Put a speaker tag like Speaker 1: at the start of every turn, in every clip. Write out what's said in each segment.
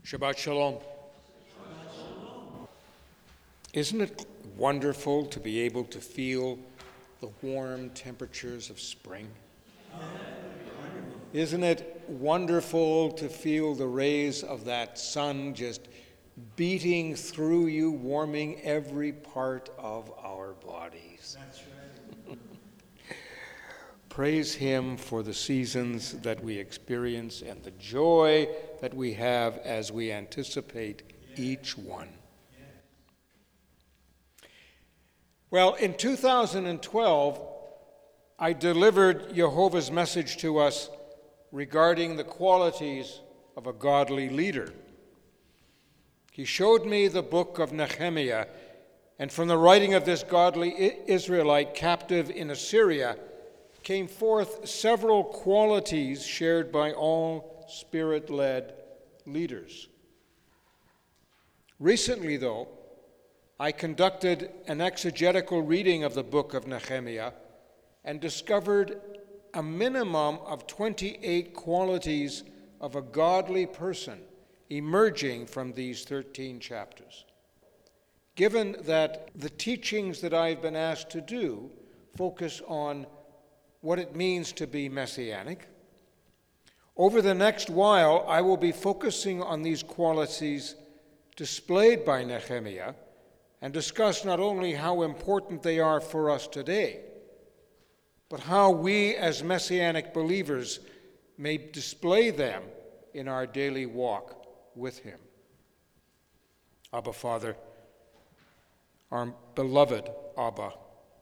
Speaker 1: Shabbat Shalom. Isn't it wonderful to be able to feel the warm temperatures of spring? Isn't it wonderful to feel the rays of that sun just beating through you, warming every part of our bodies?
Speaker 2: That's right.
Speaker 1: Praise Him for the seasons that we experience and the joy that we have as we anticipate each one. Well, in 2012, I delivered Jehovah's message to us regarding the qualities of a godly leader. He showed me the book of Nehemiah, and from the writing of this godly Israelite captive in Assyria came forth several qualities shared by all Spirit-led leaders. Recently, though, I conducted an exegetical reading of the book of Nehemiah and discovered a minimum of 28 qualities of a godly person emerging from these 13 chapters. Given that the teachings that I've been asked to do focus on what it means to be messianic, over the next while I will be focusing on these qualities displayed by Nehemiah and discuss not only how important they are for us today, but how we as messianic believers may display them in our daily walk with Him. Abba, Father, our beloved Abba,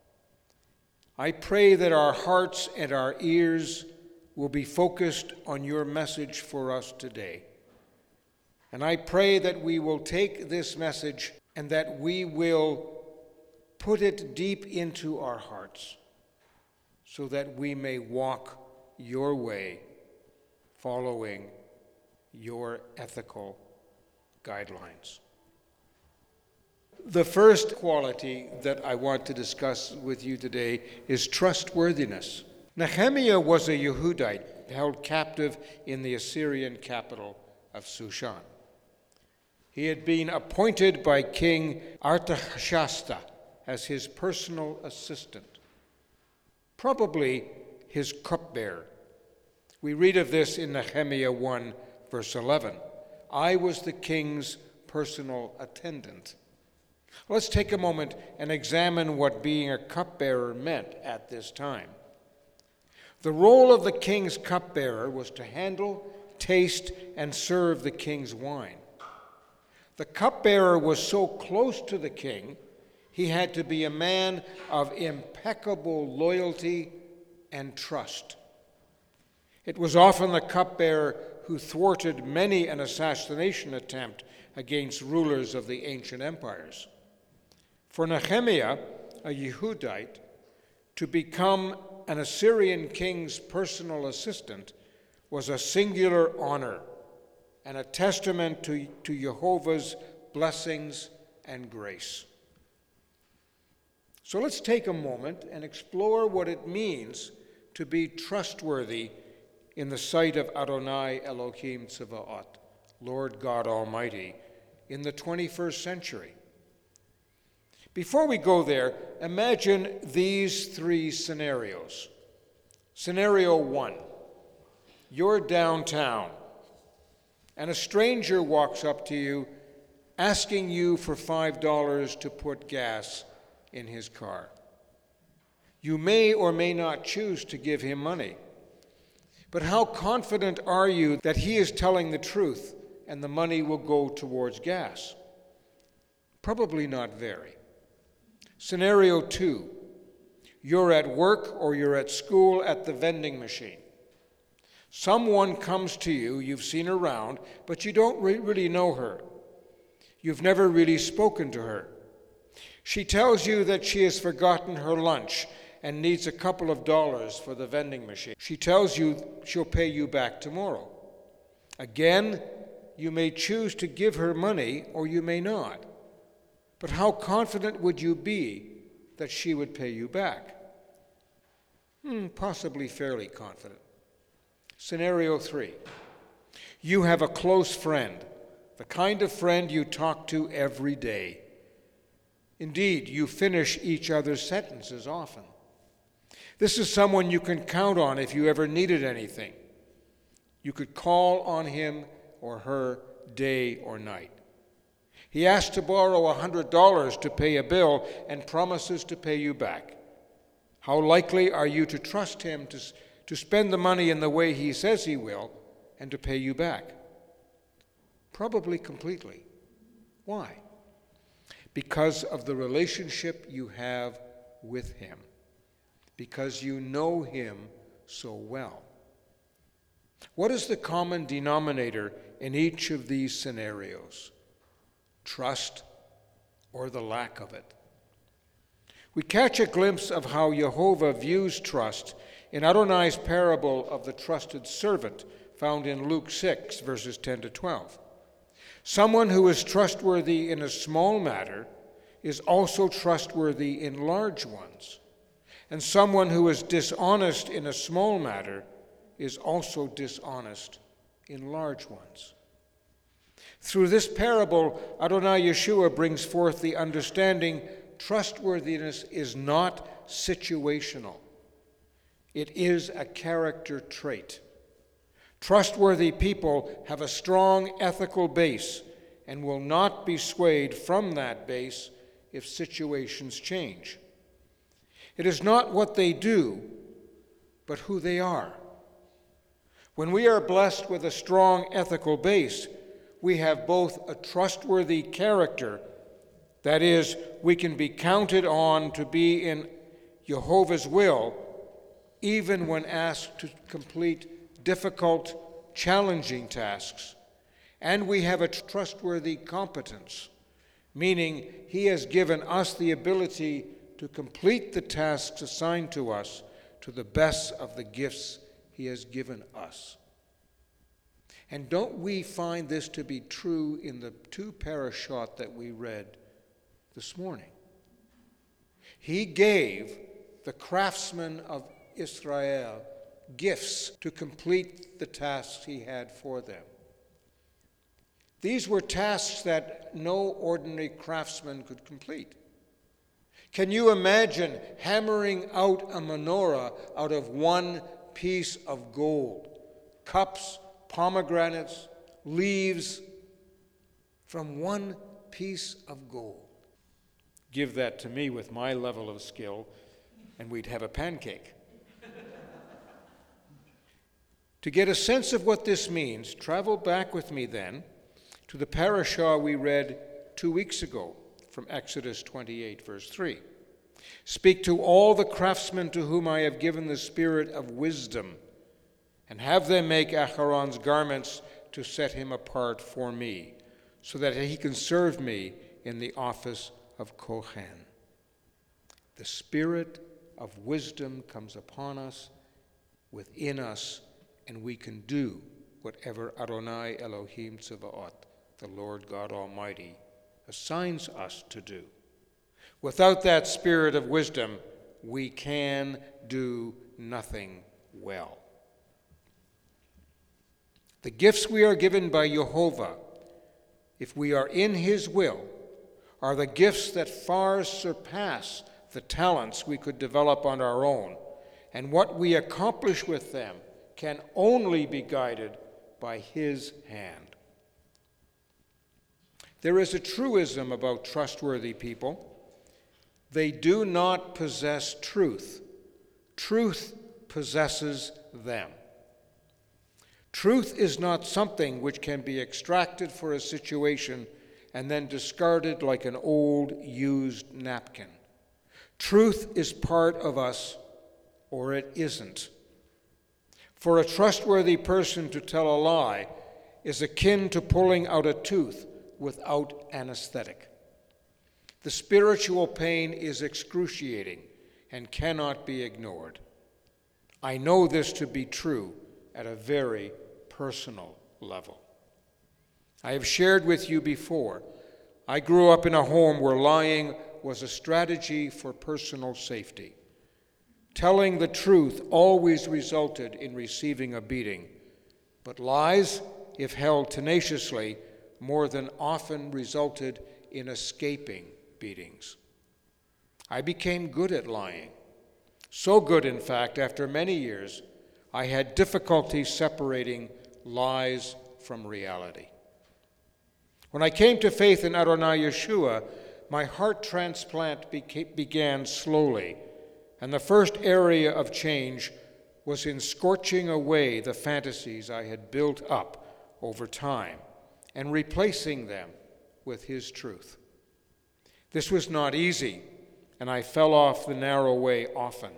Speaker 1: I pray that our hearts and our ears will be focused on your message for us today. And I pray that we will take this message and that we will put it deep into our hearts so that we may walk your way, following your ethical guidelines. The first quality that I want to discuss with you today is trustworthiness. Nehemiah was a Yehudite held captive in the Assyrian capital of Shushan. He had been appointed by King Artashasta as his personal assistant, probably his cupbearer. We read of this in Nehemiah 1, verse 11. I was the king's personal attendant. Let's take a moment and examine what being a cupbearer meant at this time. The role of the king's cupbearer was to handle, taste, and serve the king's wine. The cupbearer was so close to the king, he had to be a man of impeccable loyalty and trust. It was often the cupbearer who thwarted many an assassination attempt against rulers of the ancient empires. For Nehemiah, a Yehudite, to become an Assyrian king's personal assistant was a singular honor and a testament to Jehovah's blessings and grace. So let's take a moment and explore what it means to be trustworthy in the sight of Adonai Elohim Tzevaot, Lord God Almighty, in the 21st century. Before we go there, imagine these three scenarios. Scenario 1, you're downtown, and a stranger walks up to you asking you for $5 to put gas in his car. You may or may not choose to give him money, but how confident are you that he is telling the truth and the money will go towards gas? Probably not very. Scenario 2, you're at work or you're at school at the vending machine. Someone comes to you, you've seen her around, but you don't really know her. You've never really spoken to her. She tells you that she has forgotten her lunch and needs a couple of dollars for the vending machine. She tells you she'll pay you back tomorrow. Again, you may choose to give her money or you may not. But how confident would you be that she would pay you back? Possibly fairly confident. Scenario 3. You have a close friend, the kind of friend you talk to every day. Indeed, you finish each other's sentences often. This is someone you can count on if you ever needed anything. You could call on him or her day or night. He asks to borrow $100 to pay a bill and promises to pay you back. How likely are you to trust him to spend the money in the way he says he will and to pay you back? Probably completely. Why? Because of the relationship you have with him. Because you know him so well. What is the common denominator in each of these scenarios? Trust or the lack of it. We catch a glimpse of how Jehovah views trust in Adonai's parable of the trusted servant found in Luke 6, verses 10 to 12. Someone who is trustworthy in a small matter is also trustworthy in large ones. And someone who is dishonest in a small matter is also dishonest in large ones. Through this parable, Adonai Yeshua brings forth the understanding trustworthiness is not situational. It is a character trait. Trustworthy people have a strong ethical base and will not be swayed from that base if situations change. It is not what they do, but who they are. When we are blessed with a strong ethical base, we have both a trustworthy character, that is, we can be counted on to be in Jehovah's will, even when asked to complete difficult, challenging tasks, and we have a trustworthy competence, meaning he has given us the ability to complete the tasks assigned to us to the best of the gifts he has given us. And don't we find this to be true in the two parashot that we read this morning? He gave the craftsmen of Israel gifts to complete the tasks he had for them. These were tasks that no ordinary craftsman could complete. Can you imagine hammering out a menorah out of one piece of gold? Cups, pomegranates, leaves, from one piece of gold. Give that to me with my level of skill, and we'd have a pancake. To get a sense of what this means, travel back with me then to the parashah we read 2 weeks ago from Exodus 28, verse 3. Speak to all the craftsmen to whom I have given the spirit of wisdom, and have them make Aharon's garments to set him apart for me, so that he can serve me in the office of Kohen. The spirit of wisdom comes upon us, within us, and we can do whatever Adonai Elohim Tzevaot, the Lord God Almighty, assigns us to do. Without that spirit of wisdom, we can do nothing well. The gifts we are given by Jehovah, if we are in his will, are the gifts that far surpass the talents we could develop on our own, and what we accomplish with them can only be guided by his hand. There is a truism about trustworthy people. They do not possess truth. Truth possesses them. Truth is not something which can be extracted for a situation and then discarded like an old, used napkin. Truth is part of us, or it isn't. For a trustworthy person to tell a lie is akin to pulling out a tooth without anesthetic. The spiritual pain is excruciating and cannot be ignored. I know this to be true at a very personal level. I have shared with you before, I grew up in a home where lying was a strategy for personal safety. Telling the truth always resulted in receiving a beating, but lies, if held tenaciously, more than often resulted in escaping beatings. I became good at lying. So good, in fact, after many years, I had difficulty separating lies from reality. When I came to faith in Adonai Yeshua, my heart transplant began slowly, and the first area of change was in scorching away the fantasies I had built up over time and replacing them with His truth. This was not easy, and I fell off the narrow way often.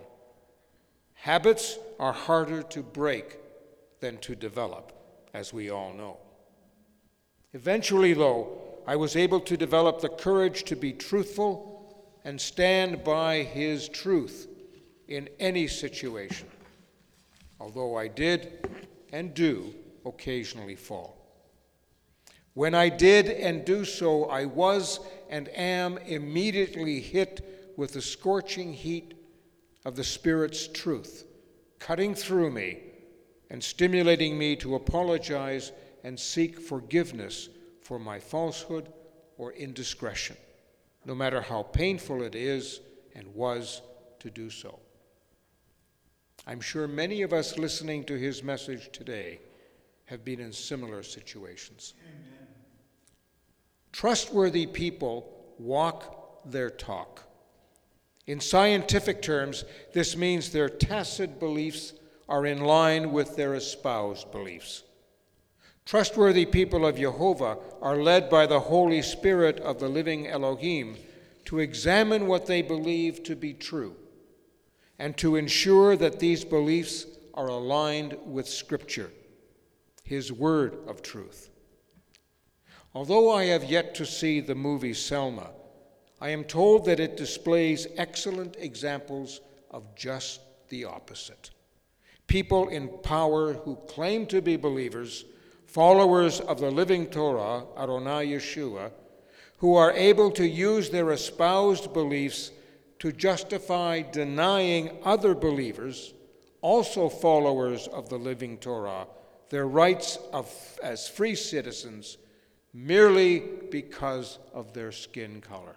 Speaker 1: Habits are harder to break than to develop, as we all know. Eventually, though, I was able to develop the courage to be truthful and stand by His truth in any situation, although I did and do occasionally fall. When I did and do so, I was and am immediately hit with the scorching heat of the Spirit's truth, cutting through me and stimulating me to apologize and seek forgiveness for my falsehood or indiscretion, no matter how painful it is and was to do so. I'm sure many of us listening to his message today have been in similar situations. Amen. Trustworthy people walk their talk. In scientific terms, this means their tacit beliefs are in line with their espoused beliefs. Trustworthy people of Jehovah are led by the Holy Spirit of the living Elohim to examine what they believe to be true and to ensure that these beliefs are aligned with Scripture, His word of truth. Although I have yet to see the movie Selma, I am told that it displays excellent examples of just the opposite. People in power who claim to be believers, followers of the living Torah, Adonai Yeshua, who are able to use their espoused beliefs to justify denying other believers, also followers of the living Torah, their rights as free citizens merely because of their skin color.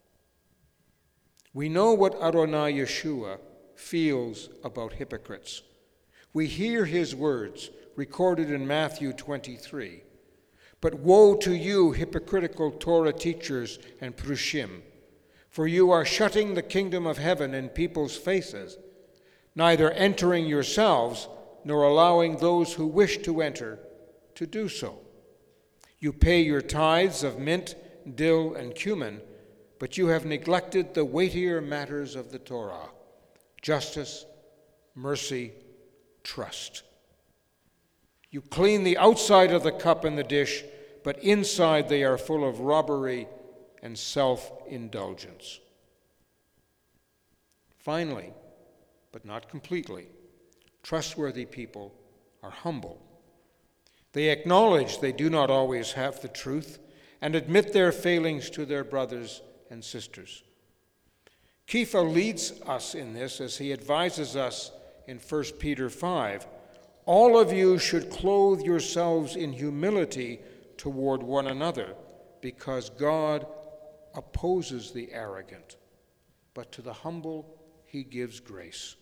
Speaker 1: We know what Adonai Yeshua feels about hypocrites. We hear his words recorded in Matthew 23. But woe to you, hypocritical Torah teachers and prushim, for you are shutting the kingdom of heaven in people's faces, neither entering yourselves nor allowing those who wish to enter to do so. You pay your tithes of mint, dill, and cumin, but you have neglected the weightier matters of the Torah: justice, mercy, trust. You clean the outside of the cup and the dish, but inside they are full of robbery and self-indulgence. Finally, but not completely, trustworthy people are humble. They acknowledge they do not always have the truth and admit their failings to their brothers and sisters. Kepha leads us in this as he advises us in 1 Peter 5. All of you should clothe yourselves in humility toward one another, because God opposes the arrogant, but to the humble he gives grace.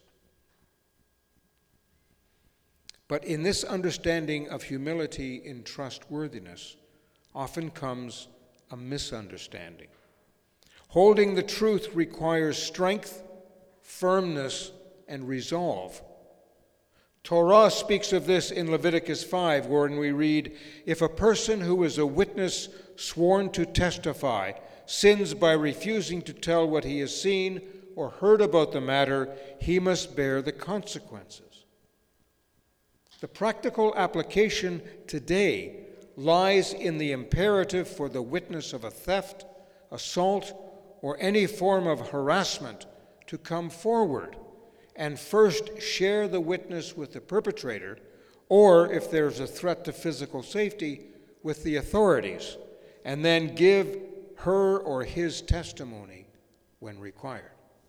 Speaker 1: But in this understanding of humility in trustworthiness often comes a misunderstanding. Holding the truth requires strength, firmness, and resolve. Torah speaks of this in Leviticus 5, wherein we read, "If a person who is a witness sworn to testify sins by refusing to tell what he has seen or heard about the matter, he must bear the consequences." The practical application today lies in the imperative for the witness of a theft, assault, or any form of harassment to come forward and first share the witness with the perpetrator, or if there's a threat to physical safety, with the authorities, and then give her or his testimony when required.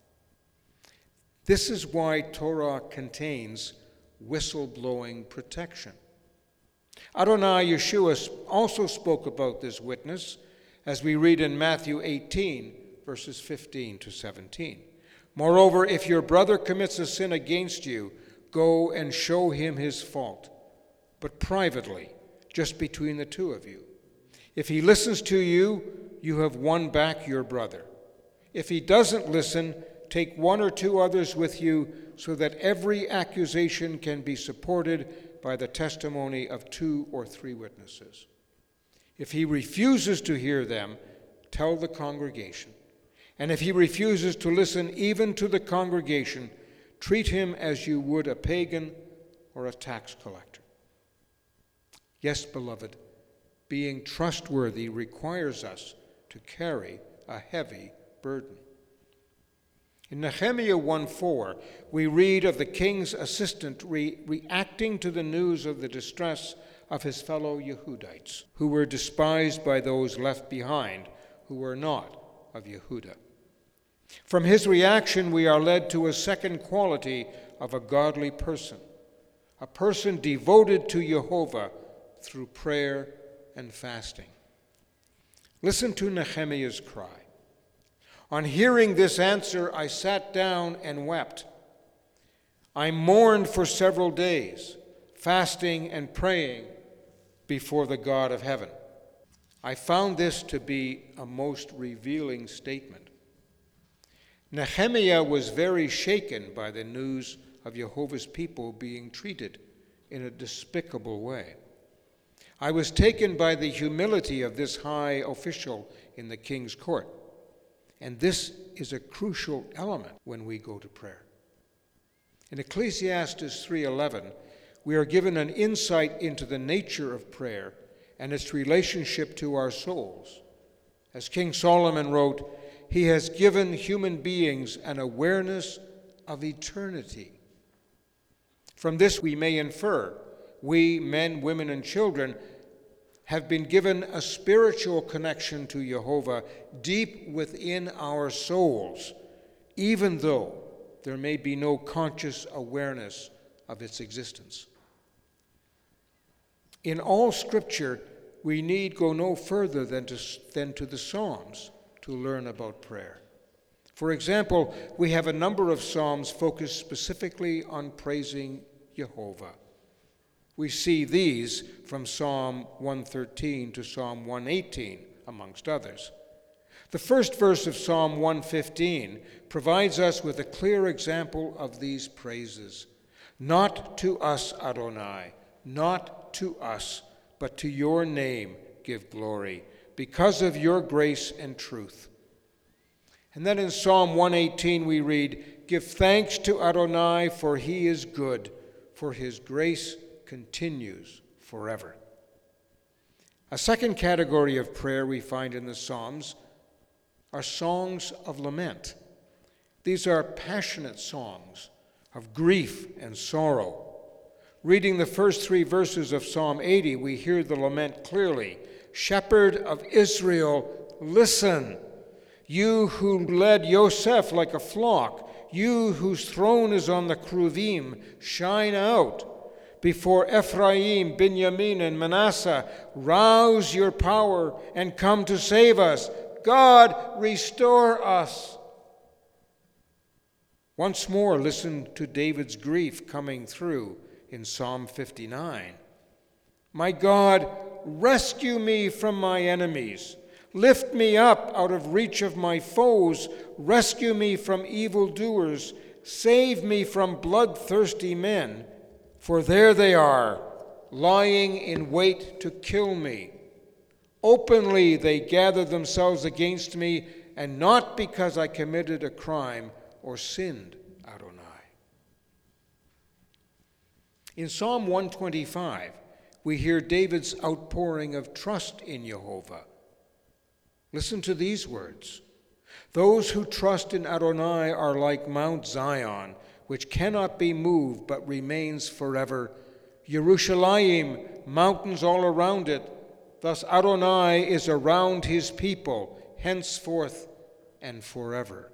Speaker 1: This is why Torah contains whistleblowing protection. Adonai Yeshua also spoke about this witness, as we read in Matthew 18, verses 15 to 17. Moreover, if your brother commits a sin against you, go and show him his fault, but privately, just between the two of you. If he listens to you, you have won back your brother. If he doesn't listen, take one or two others with you, so that every accusation can be supported by the testimony of 2 or 3 witnesses. If he refuses to hear them, tell the congregation. And if he refuses to listen even to the congregation, treat him as you would a pagan or a tax collector. Yes, beloved, being trustworthy requires us to carry a heavy burden. In Nehemiah 1:4, we read of the king's assistant reacting to the news of the distress of his fellow Yehudites, who were despised by those left behind, who were not of Yehudah. From his reaction, we are led to a second quality of a godly person, a person devoted to Jehovah through prayer and fasting. Listen to Nehemiah's cry. On hearing this answer, I sat down and wept. I mourned for several days, fasting and praying before the God of heaven. I found this to be a most revealing statement. Nehemiah was very shaken by the news of Jehovah's people being treated in a despicable way. I was taken by the humility of this high official in the king's court. And this is a crucial element when we go to prayer. In Ecclesiastes 3:11, we are given an insight into the nature of prayer and its relationship to our souls. As King Solomon wrote, he has given human beings an awareness of eternity. From this we may infer, we, men, women, and children, have been given a spiritual connection to Jehovah deep within our souls, even though there may be no conscious awareness of its existence. In all Scripture, we need go no further than to the Psalms to learn about prayer. For example, we have a number of Psalms focused specifically on praising Jehovah. We see these from Psalm 113 to Psalm 118, amongst others. The first verse of Psalm 115 provides us with a clear example of these praises. Not to us, Adonai, not to us, but to your name give glory, because of your grace and truth. And then in Psalm 118 we read, give thanks to Adonai, for he is good, for his grace continues forever. A second category of prayer we find in the Psalms are songs of lament. These are passionate songs of grief and sorrow. Reading the first 3 verses of Psalm 80, we hear the lament clearly. Shepherd of Israel, listen. You who led Yosef like a flock, you whose throne is on the Kruvim, shine out. Before Ephraim, Benjamin, and Manasseh, rouse your power and come to save us. God, restore us. Once more, listen to David's grief coming through in Psalm 59. My God, rescue me from my enemies. Lift me up out of reach of my foes. Rescue me from evildoers. Save me from bloodthirsty men. For there they are, lying in wait to kill me. Openly they gather themselves against me, and not because I committed a crime or sinned, Adonai. In Psalm 125, we hear David's outpouring of trust in Jehovah. Listen to these words. Those who trust in Adonai are like Mount Zion, which cannot be moved but remains forever. Yerushalayim, mountains all around it. Thus Adonai is around his people, henceforth and forever.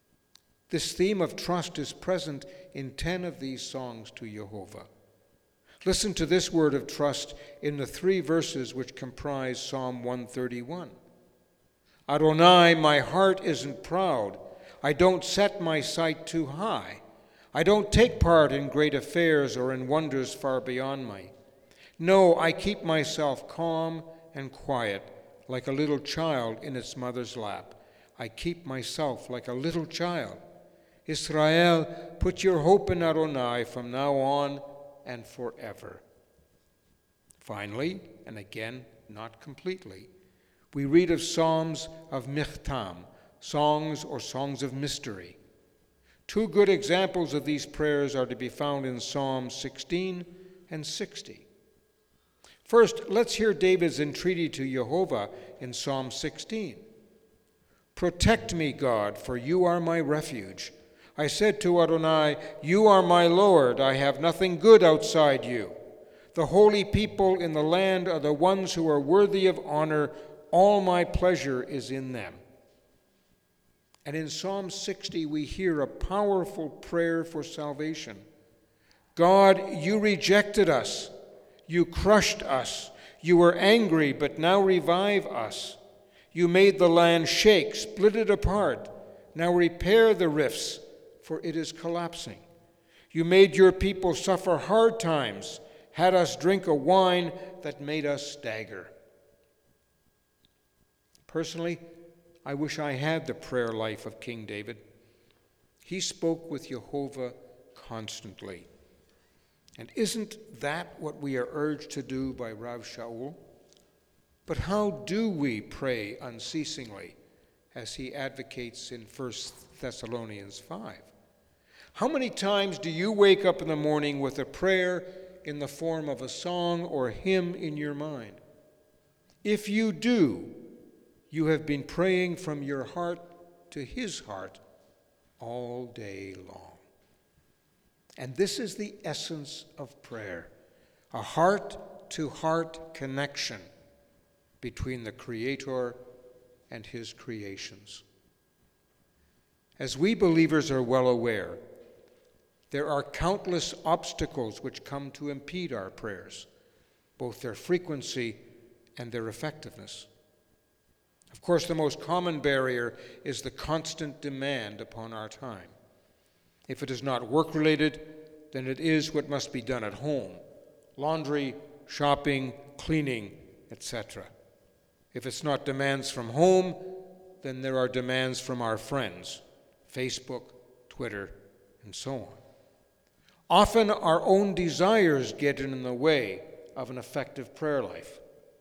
Speaker 1: This theme of trust is present in 10 of these songs to Jehovah. Listen to this word of trust in the 3 verses which comprise Psalm 131. Adonai, my heart isn't proud. I don't set my sight too high. I don't take part in great affairs or in wonders far beyond me. No, I keep myself calm and quiet, like a little child in its mother's lap. I keep myself like a little child. Israel, put your hope in Adonai from now on and forever. Finally, and again, not completely, we read of psalms of michtam, songs or songs of mystery. 2 good examples of these prayers are to be found in Psalms 16 and 60. First, let's hear David's entreaty to Jehovah in Psalm 16. Protect me, God, for you are my refuge. I said to Adonai, you are my Lord. I have nothing good outside you. The holy people in the land are the ones who are worthy of honor. All my pleasure is in them. And in Psalm 60, we hear a powerful prayer for salvation. God, you rejected us. You crushed us. You were angry, but now revive us. You made the land shake, split it apart. Now repair the rifts, for it is collapsing. You made your people suffer hard times, had us drink a wine that made us stagger. Personally, I wish I had the prayer life of King David. He spoke with Jehovah constantly. And isn't that what we are urged to do by Rav Shaul? But how do we pray unceasingly, as he advocates in 1 Thessalonians 5? How many times do you wake up in the morning with a prayer in the form of a song or hymn in your mind? If you do, you have been praying from your heart to his heart all day long. And this is the essence of prayer, a heart-to-heart connection between the Creator and his creations. As we believers are well aware, there are countless obstacles which come to impede our prayers, both their frequency and their effectiveness. Of course, the most common barrier is the constant demand upon our time. If it is not work-related, then it is what must be done at home: laundry, shopping, cleaning, etc. If it's not demands from home, then there are demands from our friends, Facebook, Twitter, and so on. Often our own desires get in the way of an effective prayer life.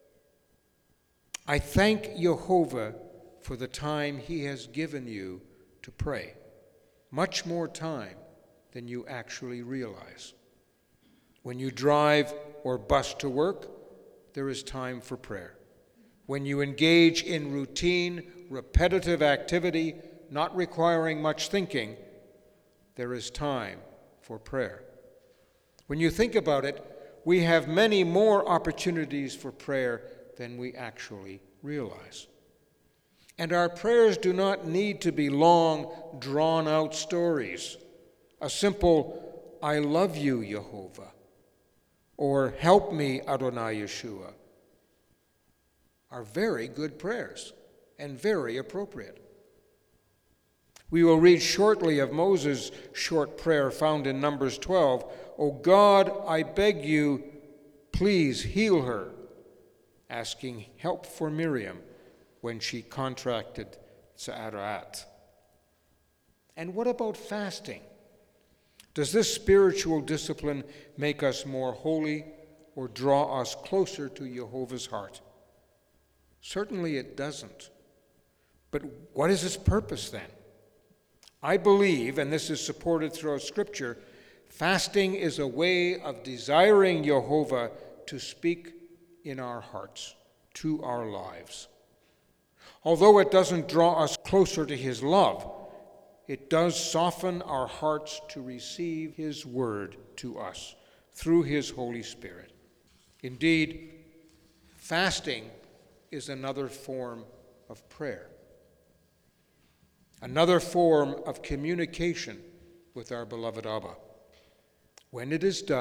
Speaker 1: I thank Jehovah for the time he has given you to pray, much more time than you actually realize. When you drive or bus to work, there is time for prayer. When you engage in routine, repetitive activity, not requiring much thinking, there is time for prayer. When you think about it, we have many more opportunities for prayer than we actually realize. And our prayers do not need to be long, drawn-out stories. A simple, I love you, Jehovah, or help me, Adonai Yeshua, are very good prayers and very appropriate. We will read shortly of Moses' short prayer found in Numbers 12. O God, I beg you, please heal her, asking help for Miriam when she contracted Tza'arat. And what about fasting? Does this spiritual discipline make us more holy or draw us closer to Jehovah's heart? Certainly it doesn't. But what is its purpose then? I believe, and this is supported throughout Scripture, fasting is a way of desiring Jehovah to speak in our hearts, to our lives. Although it doesn't draw us closer to his love, it does soften our hearts to receive his word to us through his Holy Spirit. Indeed, fasting is another form of prayer, another form of communication with our beloved Abba. When it is done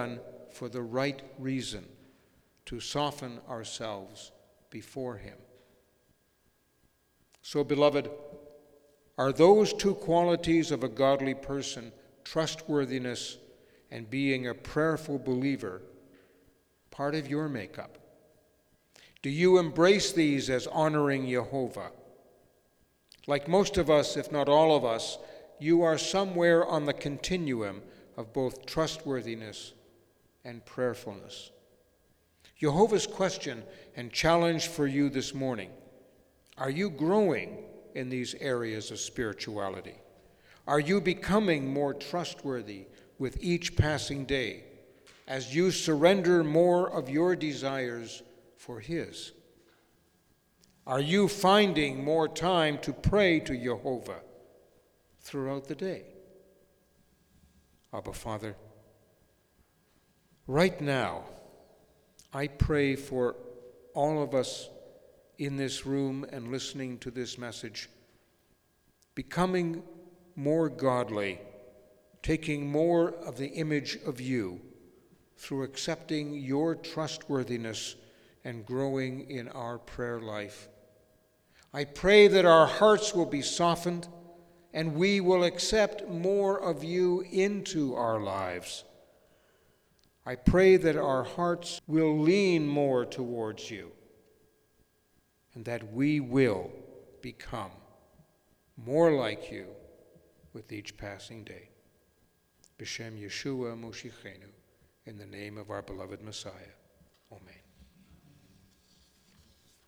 Speaker 1: for the right reason, to soften ourselves before him. So, beloved, are those two qualities of a godly person, trustworthiness and being a prayerful believer, part of your makeup? Do you embrace these as honoring Jehovah? Like most of us, if not all of us, you are somewhere on the continuum of both trustworthiness and prayerfulness. Jehovah's question and challenge for you this morning: are you growing in these areas of spirituality? Are you becoming more trustworthy with each passing day as you surrender more of your desires for his? Are you finding more time to pray to Jehovah throughout the day? Abba, Father, right now, I pray for all of us in this room and listening to this message, becoming more godly, taking more of the image of you through accepting your trustworthiness and growing in our prayer life. I pray that our hearts will be softened and we will accept more of you into our lives. I pray that our hearts will lean more towards you and that we will become more like you with each passing day. B'Shem Yeshua Moshichenu, in the name of our beloved Messiah. Amen.